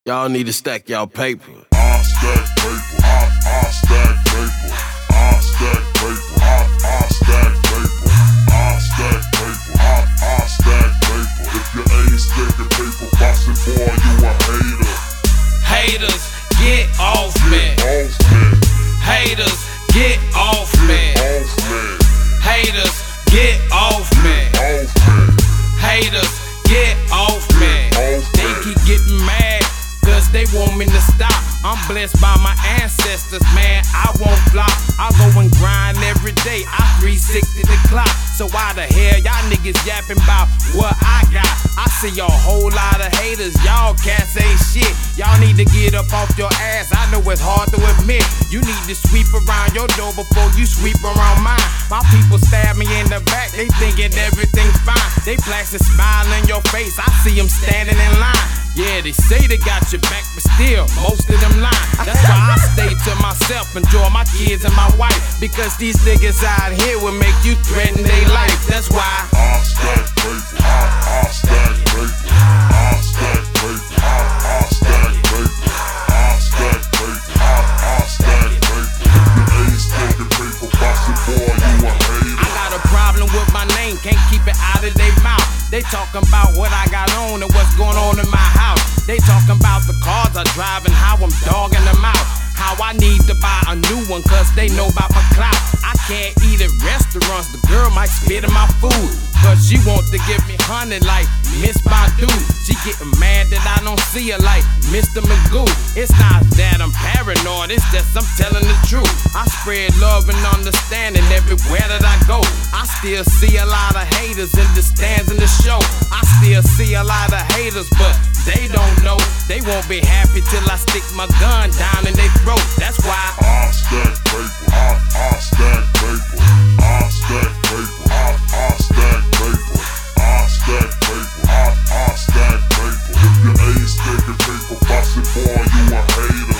Y'all need to stack y'all paper. I stack paper. I stack paper. I stack paper. I stack paper. I stack paper. I stack paper. If you ain't stacking paper, boss it, boy, you a hater. Haters, get off me. Off me. Haters, get off me. Off me. Haters, get off me. Off me. Haters, get off me. Off They me. keep getting mad, cause they want me to stop. I'm blessed by my ancestors, man, I won't flop. I go and grind every day, I 360 the clock. So why the hell y'all niggas yapping about what I got? I see a whole lot of haters, y'all cats ain't shit. Y'all need to get up off your ass, I know it's hard to admit. You need to sweep around your door before you sweep around mine. My people stab me in the back, they thinking everything's fine. They plastic smile in your face, I see them standing in line. Yeah, they say they got your back, but still, most of them lying. That's why I stay to myself, enjoy my kids and my wife. Because these niggas out here will make you threaten their life. That's why I stack paper. I stack paper. I stack paper. I stack paper. I stack paper. I stack paper. If you ain't stacking paper, boss it, boy, you a hater. I got a problem with my name, can't keep it out of their mouth. They talking about what I got on and what's going on in my house. They talking about the cars I drive and how I'm dogging them out. How I need to buy a new one cause they know about my clout. I can't eat at restaurants, the girl might spit in my food. But she want to give me honey like Miss Badu. She getting mad that I don't see her like Mr. Magoo. It's not that I'm paranoid, it's just I'm telling the truth. I spread love and understanding everywhere that I go. I still see a lot of haters in the stands in the show. I still see a lot of haters, but they don't know. They won't be happy till I stick my gun down in their throat. That's why I stack paper. I stack paper. I stack paper. I stack paper. I stack paper. I stack paper. If you ain't stacking paper, boss it, boy, you a hater.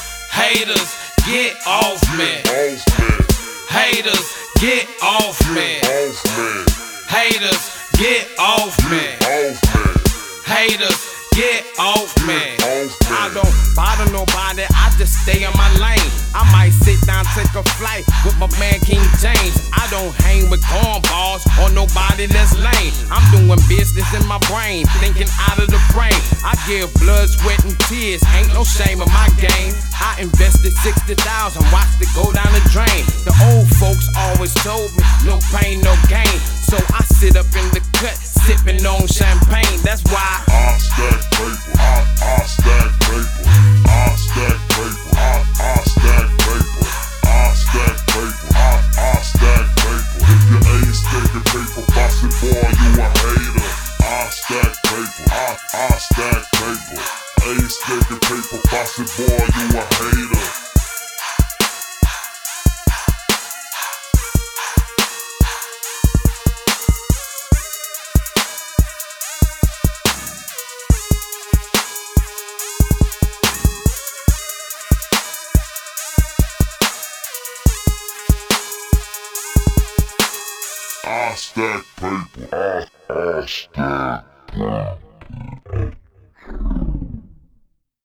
haters, get off me. Off me. Haters, get off me. Off me. Haters, get off me. Off me. Haters, get off me. Off me. I don't bother nobody, I just stay in my lane. I might sit down, take a flight with my man King James. I don't hang with cornballs or nobody that's lame. I'm doing business in my brain, thinking out of the frame. I give blood, sweat, and tears, ain't no shame in my game. I invested 60,000, watched it go down the drain. The old folks always told me, no pain, no gain. So I sit up in the cut, sipping on champagne. That's why I stack paper. I stack paper. I stack paper. I stack paper. I stack paper. I stack paper. If you ain't stacking paper, boss it, boy, you a hater. I stack paper. I stack paper. Ain't stacking paper, boss it, boy, you a hater. I stack paper. I stack paper.